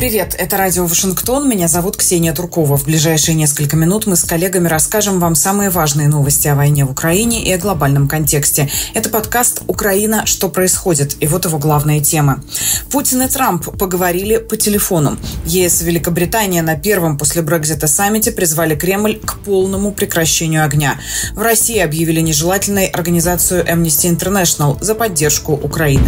Привет, это радио Вашингтон. Меня зовут Ксения Туркова. В ближайшие несколько минут мы с коллегами расскажем вам самые важные новости о войне в Украине и о глобальном контексте. Это подкаст «Украина. Что происходит?» И вот его главные темы. Путин и Трамп поговорили по телефону. ЕС и Великобритания на первом после Брексита саммите призвали Кремль к полному прекращению огня. В России объявили нежелательной организацию Amnesty International за поддержку Украины.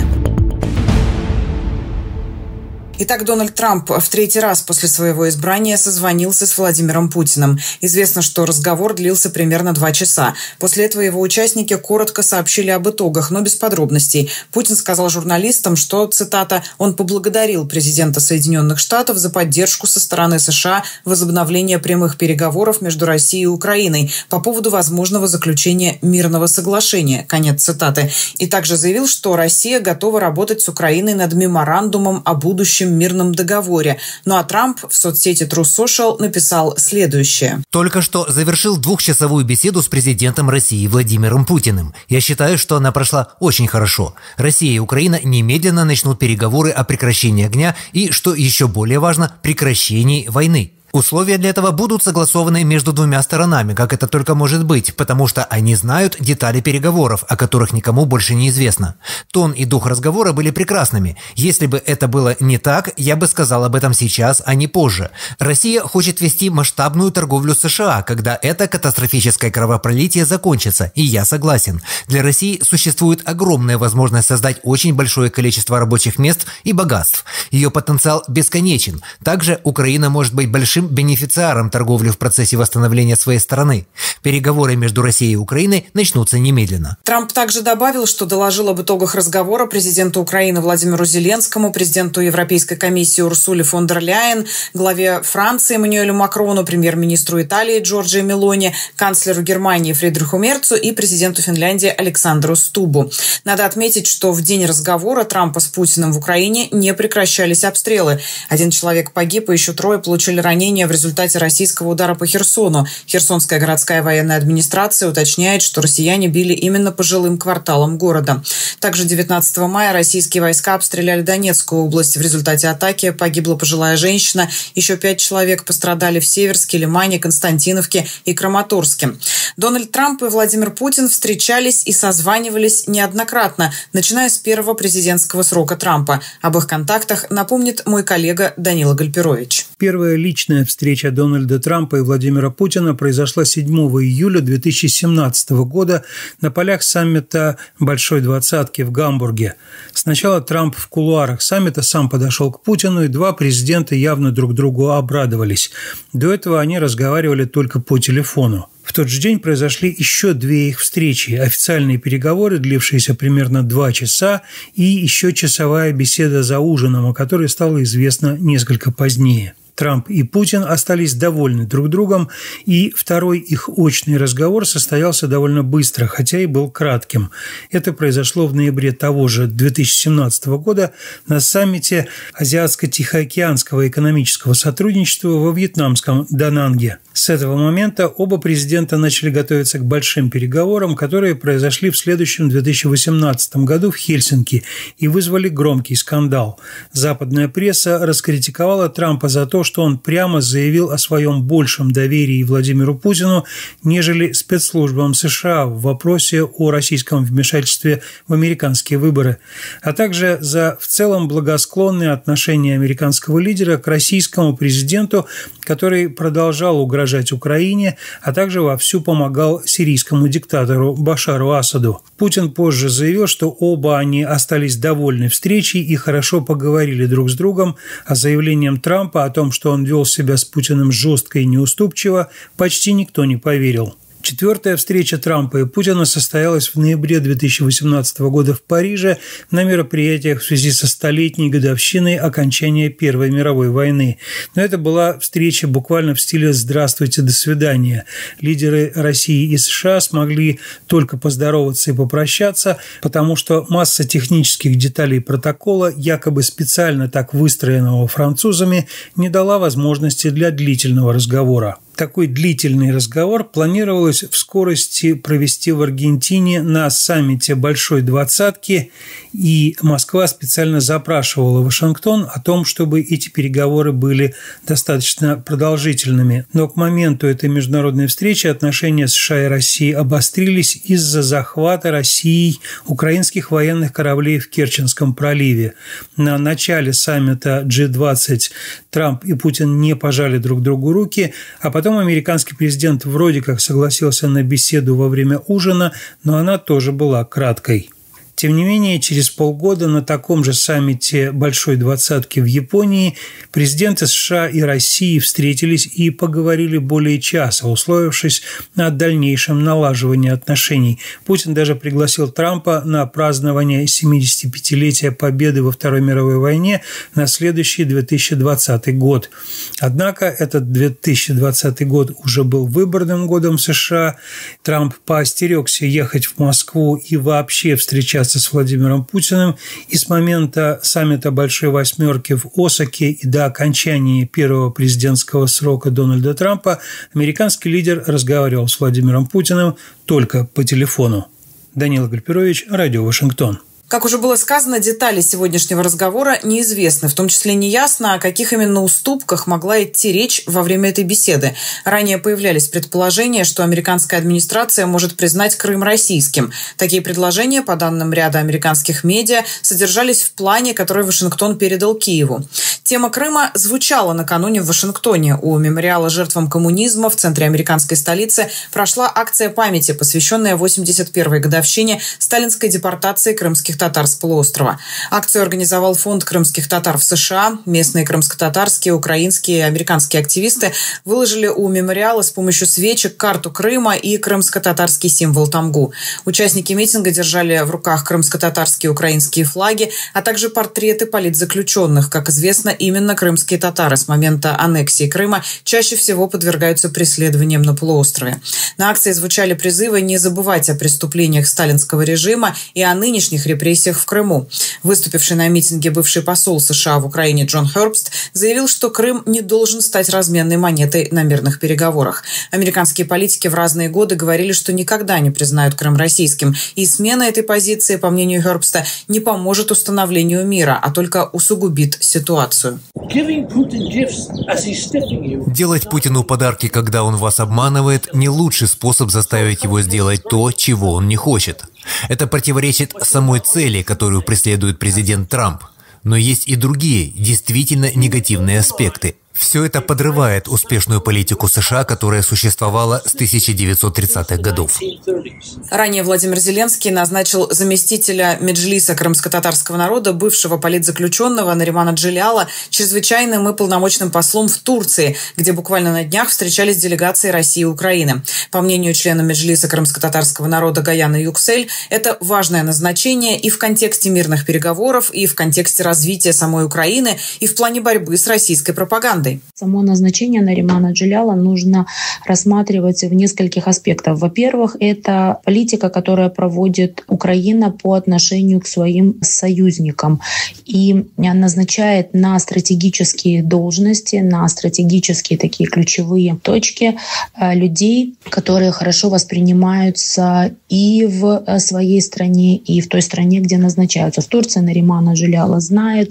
Итак, Дональд Трамп в третий раз после своего избрания созвонился с Владимиром Путиным. Известно, что разговор длился примерно 2 часа. После этого его участники коротко сообщили об итогах, но без подробностей. Путин сказал журналистам, что, цитата, «он поблагодарил президента Соединенных Штатов за поддержку со стороны США возобновления прямых переговоров между Россией и Украиной по поводу возможного заключения мирного соглашения». Конец цитаты. И также заявил, что Россия готова работать с Украиной над меморандумом о будущем мирном договоре. Ну а Трамп в соцсети Truth Social написал следующее. Только что завершил 2-часовую беседу с президентом России Владимиром Путиным. Я считаю, что она прошла очень хорошо. Россия и Украина немедленно начнут переговоры о прекращении огня и, что еще более важно, прекращении войны. Условия для этого будут согласованы между двумя сторонами, как это только может быть, потому что они знают детали переговоров, о которых никому больше не известно. Тон и дух разговора были прекрасными. Если бы это было не так, я бы сказал об этом сейчас, а не позже. Россия хочет вести масштабную торговлю с США, когда это катастрофическое кровопролитие закончится, и я согласен. Для России существует огромная возможность создать очень большое количество рабочих мест и богатств. Ее потенциал бесконечен. Также Украина может быть большим бенефициаром торговли в процессе восстановления своей страны. Переговоры между Россией и Украиной начнутся немедленно. Трамп также добавил, что доложил об итогах разговора президенту Украины Владимиру Зеленскому, президенту Европейской комиссии Урсуле фон дер Ляйен, главе Франции Эммануэлю Макрону, премьер-министру Италии Джорджио Мелони, канцлеру Германии Фридриху Мерцу и президенту Финляндии Александру Стубу. Надо отметить, что в день разговора Трампа с Путиным в Украине не прекращались обстрелы. 1 человек погиб, и еще 3 получили ранения в результате российского удара по Херсону. Херсонская городская военная администрация уточняет, что россияне били именно по жилым кварталам города. Также 19 мая российские войска обстреляли Донецкую область. В результате атаки погибла пожилая женщина. Еще 5 человек пострадали в Северске, Лимане, Константиновке и Краматорске. Дональд Трамп и Владимир Путин встречались и созванивались неоднократно, начиная с первого президентского срока Трампа. Об их контактах напомнит мой коллега Данила Гальперович. Первая личная встреча Дональда Трампа и Владимира Путина произошла 7 июля 2017 года на полях саммита Большой Двадцатки в Гамбурге. Сначала Трамп в кулуарах саммита сам подошел к Путину, и 2 президента явно друг другу обрадовались. До этого они разговаривали только по телефону. В тот же день произошли еще 2 их встречи. Официальные переговоры, длившиеся примерно 2 часа, и еще часовая беседа за ужином, о которой стало известно несколько позднее. Трамп и Путин остались довольны друг другом, и второй их очный разговор состоялся довольно быстро, хотя и был кратким. Это произошло в ноябре того же 2017 года на саммите Азиатско-Тихоокеанского экономического сотрудничества во вьетнамском Дананге. С этого момента оба президента начали готовиться к большим переговорам, которые произошли в следующем 2018 году в Хельсинки и вызвали громкий скандал. Западная пресса раскритиковала Трампа за то, что он прямо заявил о своем большем доверии Владимиру Путину, нежели спецслужбам США в вопросе о российском вмешательстве в американские выборы, а также за в целом благосклонные отношения американского лидера к российскому президенту, который продолжал угрожать Украине, а также вовсю помогал сирийскому диктатору Башару Асаду. Путин позже заявил, что оба они остались довольны встречей и хорошо поговорили друг с другом, а заявлением Трампа о том, что он вел себя с Путиным жестко и неуступчиво, почти никто не поверил. 4-я встреча Трампа и Путина состоялась в ноябре 2018 года в Париже на мероприятиях в связи со 100-летней годовщиной окончания Первой мировой войны. Но это была встреча буквально в стиле «здравствуйте, до свидания». Лидеры России и США смогли только поздороваться и попрощаться, потому что масса технических деталей протокола, якобы специально так выстроенного французами, не дала возможности для длительного разговора. Такой длительный разговор планировалось в скорости провести в Аргентине на саммите Большой двадцатки, и Москва специально запрашивала Вашингтон о том, чтобы эти переговоры были достаточно продолжительными. Но к моменту этой международной встречи отношения США и России обострились из-за захвата Россией украинских военных кораблей в Керченском проливе. На начале саммита G20 Трамп и Путин не пожали друг другу руки, а потом американский президент вроде как согласился на беседу во время ужина, но она тоже была краткой. Тем не менее, через полгода на таком же саммите Большой двадцатки в Японии президенты США и России встретились и поговорили более часа, условившись на дальнейшем налаживании отношений. Путин даже пригласил Трампа на празднование 75-летия победы во Второй мировой войне на следующий 2020 год. Однако этот 2020 год уже был выборным годом США. Трамп поостерегся ехать в Москву и вообще встречаться с Владимиром Путиным, и с момента саммита Большой восьмерки в Осаке и до окончания первого президентского срока Дональда Трампа американский лидер разговаривал с Владимиром Путиным только по телефону. Данила Гальперович, Радио Вашингтон. Как уже было сказано, детали сегодняшнего разговора неизвестны. В том числе неясно, о каких именно уступках могла идти речь во время этой беседы. Ранее появлялись предположения, что американская администрация может признать Крым российским. Такие предложения, по данным ряда американских медиа, содержались в плане, который Вашингтон передал Киеву. Тема Крыма звучала накануне в Вашингтоне. У мемориала жертвам коммунизма в центре американской столицы прошла акция памяти, посвященная 81-й годовщине сталинской депортации крымских татар с полуострова. Акцию организовал фонд крымских татар в США. Местные крымско-татарские, украинские и американские активисты выложили у мемориала с помощью свечек карту Крыма и крымско-татарский символ тамгу. Участники митинга держали в руках крымско-татарские украинские флаги, а также портреты политзаключенных. Как известно, именно крымские татары с момента аннексии Крыма чаще всего подвергаются преследованиям на полуострове. На акции звучали призывы не забывать о преступлениях сталинского режима и о нынешних репрессиях в Крыму. Выступивший на митинге бывший посол США в Украине Джон Хербст заявил, что Крым не должен стать разменной монетой на мирных переговорах. Американские политики в разные годы говорили, что никогда не признают Крым российским, и смена этой позиции, по мнению Хербста, не поможет установлению мира, а только усугубит ситуацию. Делать Путину подарки, когда он вас обманывает, не лучший способ заставить его сделать то, чего он не хочет. Это противоречит самой цели, которую преследует президент Трамп. Но есть и другие, действительно негативные аспекты. Все это подрывает успешную политику США, которая существовала с 1930-х годов. Ранее Владимир Зеленский назначил заместителя Меджлиса крымско-татарского народа, бывшего политзаключенного Наримана Джиляла, чрезвычайным и полномочным послом в Турции, где буквально на днях встречались делегации России и Украины. По мнению члена Меджлиса крымско-татарского народа Гаяна Юксель, это важное назначение и в контексте мирных переговоров, и в контексте развития самой Украины, и в плане борьбы с российской пропагандой. Само назначение Наримана Джиляла нужно рассматривать в нескольких аспектах. Во-первых, это политика, которая проводит Украина по отношению к своим союзникам и назначает на стратегические должности, на стратегические такие ключевые точки людей, которые хорошо воспринимаются и в своей стране, и в той стране, где назначаются. В Турции Наримана Джиляла знает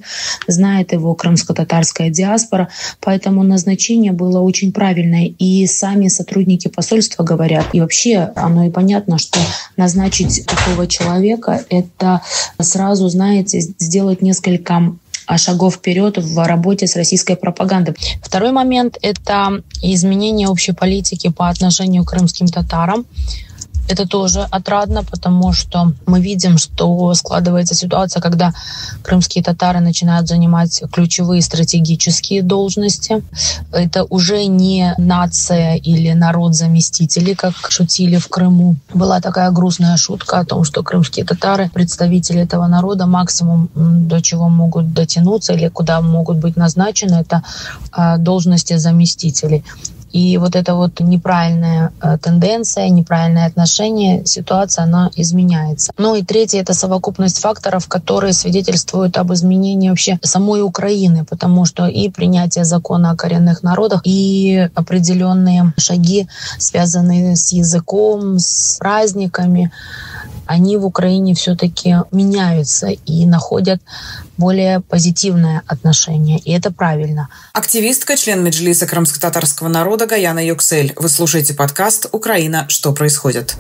его крымско-татарская диаспора. Поэтому назначение было очень правильное. И сами сотрудники посольства говорят, и вообще оно и понятно, что назначить такого человека — это сразу, знаете, сделать несколько шагов вперед в работе с российской пропагандой. Второй момент — это изменение общей политики по отношению к крымским татарам. Это тоже отрадно, потому что мы видим, что складывается ситуация, когда крымские татары начинают занимать ключевые стратегические должности. Это уже не нация или народ-заместители, как шутили в Крыму. Была такая грустная шутка о том, что крымские татары, представители этого народа, максимум, до чего могут дотянуться или куда могут быть назначены, это должности заместителей. И вот эта вот неправильная тенденция, неправильное отношение, ситуация, она изменяется. Ну и третье – это совокупность факторов, которые свидетельствуют об изменении вообще самой Украины, потому что и принятие закона о коренных народах, и определенные шаги, связанные с языком, с праздниками, они в Украине все-таки меняются и находят более позитивное отношение. И это правильно. Активистка, член Меджлиса крымско-татарского народа Гаяна Юксель. Вы слушаете подкаст «Украина. Что происходит?».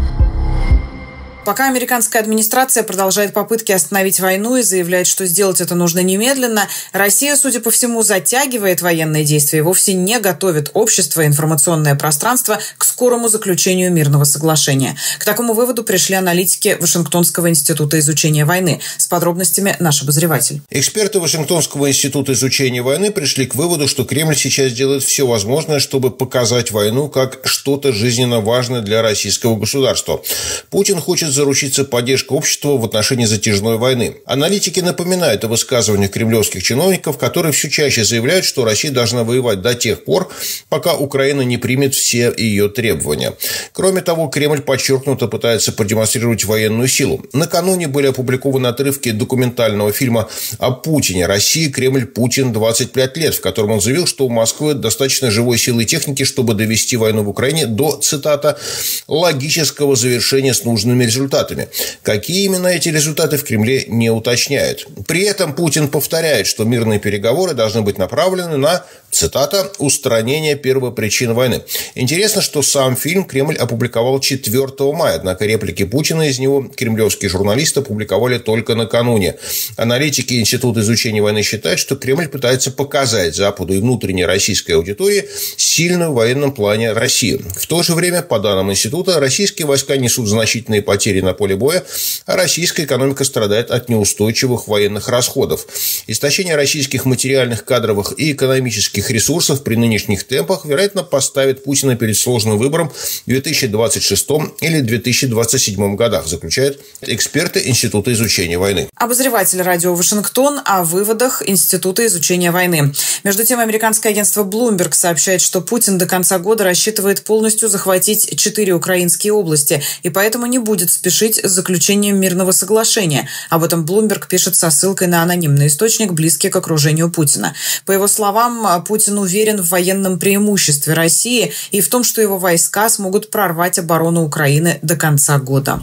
Пока американская администрация продолжает попытки остановить войну и заявляет, что сделать это нужно немедленно, Россия, судя по всему, затягивает военные действия и вовсе не готовит общество и информационное пространство к скорому заключению мирного соглашения. К такому выводу пришли аналитики Вашингтонского института изучения войны. С подробностями наш обозреватель. Эксперты Вашингтонского института изучения войны пришли к выводу, что Кремль сейчас делает все возможное, чтобы показать войну как что-то жизненно важное для российского государства. Путин хочет заручиться поддержкой общества в отношении затяжной войны. Аналитики напоминают о высказываниях кремлевских чиновников, которые все чаще заявляют, что Россия должна воевать до тех пор, пока Украина не примет все ее требования. Кроме того, Кремль подчеркнуто пытается продемонстрировать военную силу. Накануне были опубликованы отрывки документального фильма о Путине «Россия, Кремль, Путин. 25 лет», в котором он заявил, что у Москвы достаточно живой силы и техники, чтобы довести войну в Украине до, цитата, «логического завершения с нужными результатами». Какие именно эти результаты в Кремле не уточняют. При этом Путин повторяет, что мирные переговоры должны быть направлены на, цитата, «устранение первопричин войны». Интересно, что сам фильм Кремль опубликовал 4 мая, однако реплики Путина из него кремлевские журналисты опубликовали только накануне. Аналитики Института изучения войны считают, что Кремль пытается показать Западу и внутренней российской аудитории сильную в военном плане Россию. В то же время, по данным института, российские войска несут значительные потери на поле боя, а российская экономика страдает от неустойчивых военных расходов. Истощение российских материальных, кадровых и экономических ресурсов при нынешних темпах, вероятно, поставит Путина перед сложным выбором в 2026 или 2027 годах, заключают эксперты Института изучения войны. Обозреватель радио «Вашингтон» о выводах Института изучения войны. Между тем, американское агентство Bloomberg сообщает, что Путин до конца года рассчитывает полностью захватить 4 украинские области и поэтому не будет спешить с заключением мирного соглашения. Об этом Bloomberg пишет со ссылкой на анонимный источник, близкий к окружению Путина. По его словам, Путин уверен в военном преимуществе России и в том, что его войска смогут прорвать оборону Украины до конца года.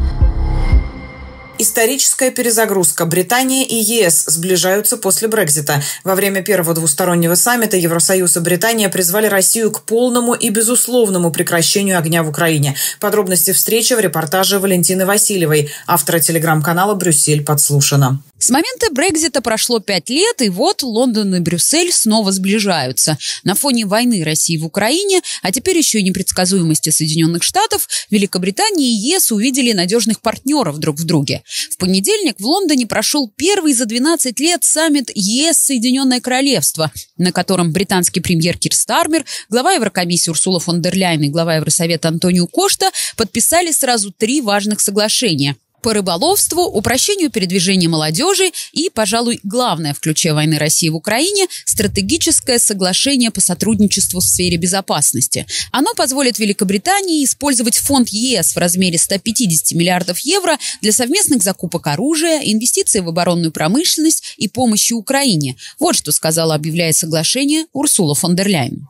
Историческая перезагрузка. Британия и ЕС сближаются после Брексита. Во время первого двустороннего саммита Евросоюз и Британия призвали Россию к полному и безусловному прекращению огня в Украине. Подробности встречи в репортаже Валентины Васильевой, автора телеграм-канала «Брюссель подслушано». С момента Брексита прошло 5 лет, и вот Лондон и Брюссель снова сближаются. На фоне войны России в Украине, а теперь еще и непредсказуемости Соединенных Штатов, Великобритания и ЕС увидели надежных партнеров друг в друге. В понедельник в Лондоне прошел первый за 12 лет саммит ЕС-Соединенное Королевство, на котором британский премьер Кир Стармер, глава Еврокомиссии Урсула фон дер Ляйен и глава Евросовета Антонио Кошта подписали сразу 3 важных соглашения – по рыболовству, упрощению передвижения молодежи и, пожалуй, главное в ключе войны России в Украине – стратегическое соглашение по сотрудничеству в сфере безопасности. Оно позволит Великобритании использовать фонд ЕС в размере 150 миллиардов евро для совместных закупок оружия, инвестиций в оборонную промышленность и помощи Украине. Вот что сказала, объявляя соглашение, Урсула фон дер Ляйен.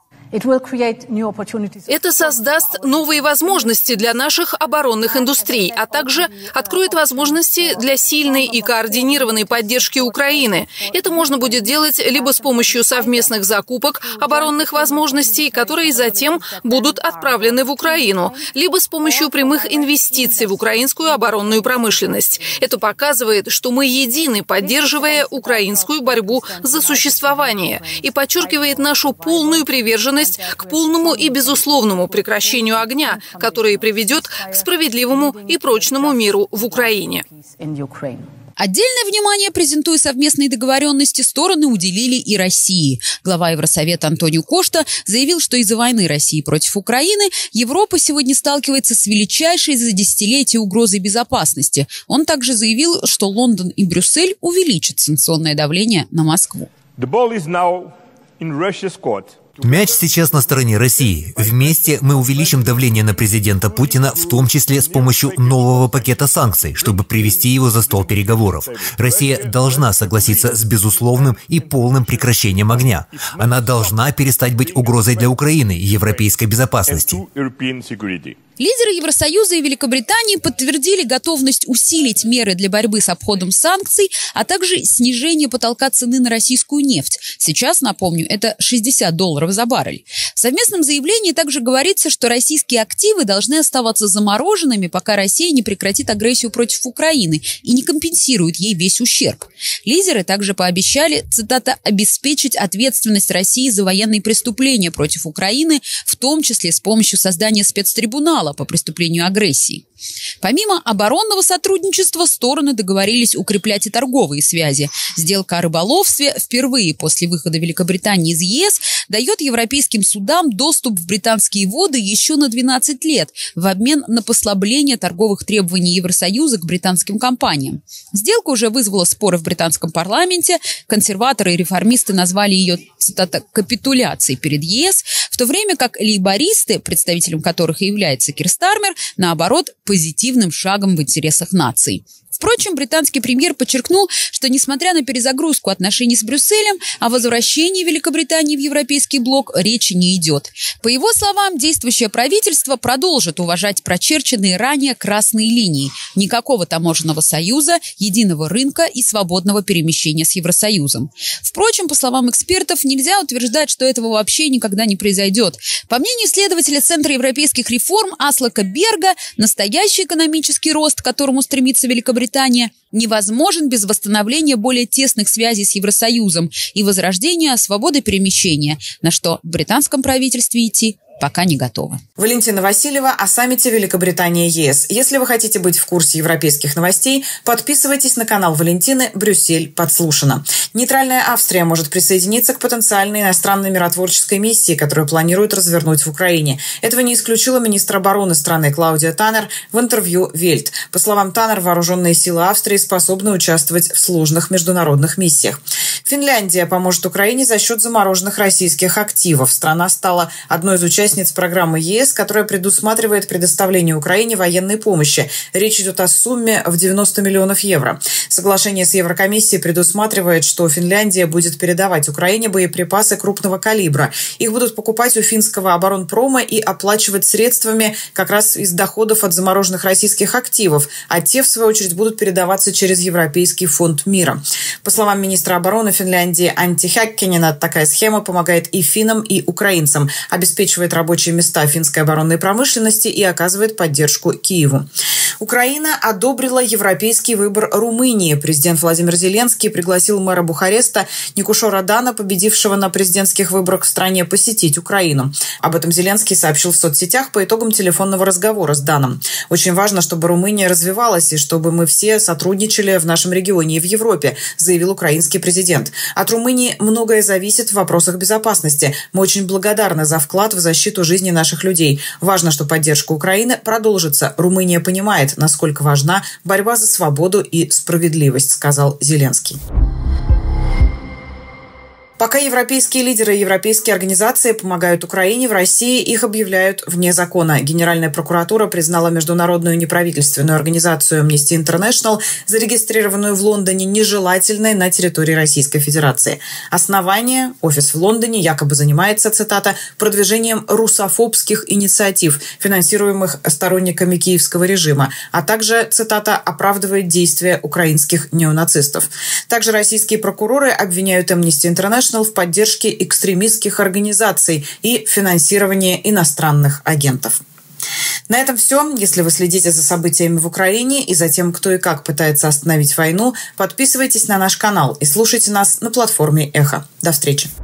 Это создаст новые возможности для наших оборонных индустрий, а также откроет возможности для сильной и координированной поддержки Украины. Это можно будет делать либо с помощью совместных закупок оборонных возможностей, которые затем будут отправлены в Украину, либо с помощью прямых инвестиций в украинскую оборонную промышленность. Это показывает, что мы едины, поддерживая украинскую борьбу за существование, и подчеркивает нашу полную приверженность к полному и безусловному прекращению огня, который приведет к справедливому и прочному миру в Украине. Отдельное внимание, презентуя совместные договоренности, стороны уделили и России. Глава Евросовета Антонио Кошта заявил, что из-за войны России против Украины Европа сегодня сталкивается с величайшей за десятилетия угрозой безопасности. Он также заявил, что Лондон и Брюссель увеличат санкционное давление на Москву. Мяч сейчас на стороне России. Вместе мы увеличим давление на президента Путина, в том числе с помощью нового пакета санкций, чтобы привести его за стол переговоров. Россия должна согласиться с безусловным и полным прекращением огня. Она должна перестать быть угрозой для Украины и европейской безопасности. Лидеры Евросоюза и Великобритании подтвердили готовность усилить меры для борьбы с обходом санкций, а также снижение потолка цены на российскую нефть. Сейчас, напомню, это $60 за баррель. В совместном заявлении также говорится, что российские активы должны оставаться замороженными, пока Россия не прекратит агрессию против Украины и не компенсирует ей весь ущерб. Лидеры также пообещали, цитата, «обеспечить ответственность России за военные преступления против Украины, в том числе с помощью создания спецтрибунала по преступлению агрессии». Помимо оборонного сотрудничества, стороны договорились укреплять и торговые связи. Сделка о рыболовстве впервые после выхода Великобритании из ЕС дает европейским судам доступ в британские воды еще на 12 лет в обмен на послабление торговых требований Евросоюза к британским компаниям. Сделка уже вызвала споры в британском парламенте. Консерваторы и реформисты назвали ее, цитата, «капитуляцией перед ЕС», в то время как лейбористы, представителем которых и является Кир Стармер, наоборот, позитивным шагом в интересах наций. Впрочем, британский премьер подчеркнул, что, несмотря на перезагрузку отношений с Брюсселем, о возвращении Великобритании в европейский блок речи не идет. По его словам, действующее правительство продолжит уважать прочерченные ранее красные линии: никакого таможенного союза, единого рынка и свободного перемещения с Евросоюзом. Впрочем, по словам экспертов, нельзя утверждать, что этого вообще никогда не произойдет. По мнению исследователя Центра европейских реформ Аслака Берга, настоящий экономический рост, к которому стремится Великобритания, невозможен без восстановления более тесных связей с Евросоюзом и возрождения свободы перемещения, на что в британском правительстве идти пока не готовы. Валентина Васильева о саммите Великобритания-ЕС. Если вы хотите быть в курсе европейских новостей, подписывайтесь на канал Валентины «Брюссель подслушано». Нейтральная Австрия может присоединиться к потенциальной иностранной миротворческой миссии, которую планируют развернуть в Украине. Этого не исключила министр обороны страны Клаудия Таннер в интервью «Вельт». По словам Таннер, вооруженные силы Австрии способны участвовать в сложных международных миссиях. Финляндия поможет Украине за счет замороженных российских активов. Страна стала одной из участниц программы ЕС, которая предусматривает предоставление Украине военной помощи. Речь идет о сумме в 90 миллионов евро. Соглашение с Еврокомиссией предусматривает, что Финляндия будет передавать Украине боеприпасы крупного калибра. Их будут покупать у финского оборонпрома и оплачивать средствами как раз из доходов от замороженных российских активов, а те, в свою очередь, будут передаваться через Европейский фонд мира. По словам министра обороны Финляндии Анtti Häkkänen, такая схема помогает и финнам, и украинцам, обеспечивает рабочие места финской оборонной промышленности и оказывает поддержку Киеву. Украина одобрила европейский выбор Румынии. Президент Владимир Зеленский пригласил мэра Бухареста Никушо Радана, победившего на президентских выборах в стране, посетить Украину. Об этом Зеленский сообщил в соцсетях по итогам телефонного разговора с Даном. «Очень важно, чтобы Румыния развивалась и чтобы мы все сотрудничали в нашем регионе и в Европе», заявил украинский президент. «От Румынии многое зависит в вопросах безопасности. Мы очень благодарны за вклад в защиту жизни наших людей. Важно, что поддержка Украины продолжится. Румыния понимает, насколько важна борьба за свободу и справедливость», сказал Зеленский. Пока европейские лидеры и европейские организации помогают Украине, в России их объявляют вне закона. Генеральная прокуратура признала международную неправительственную организацию Amnesty International, зарегистрированную в Лондоне, нежелательной на территории Российской Федерации. Основание: офис в Лондоне якобы занимается, цитата, «продвижением русофобских инициатив, финансируемых сторонниками киевского режима», а также, цитата, «оправдывает действия украинских неонацистов». Также российские прокуроры обвиняют Amnesty International в поддержке экстремистских организаций и финансировании иностранных агентов. На этом все. Если вы следите за событиями в Украине и за тем, кто и как пытается остановить войну, подписывайтесь на наш канал и слушайте нас на платформе «Эхо». До встречи.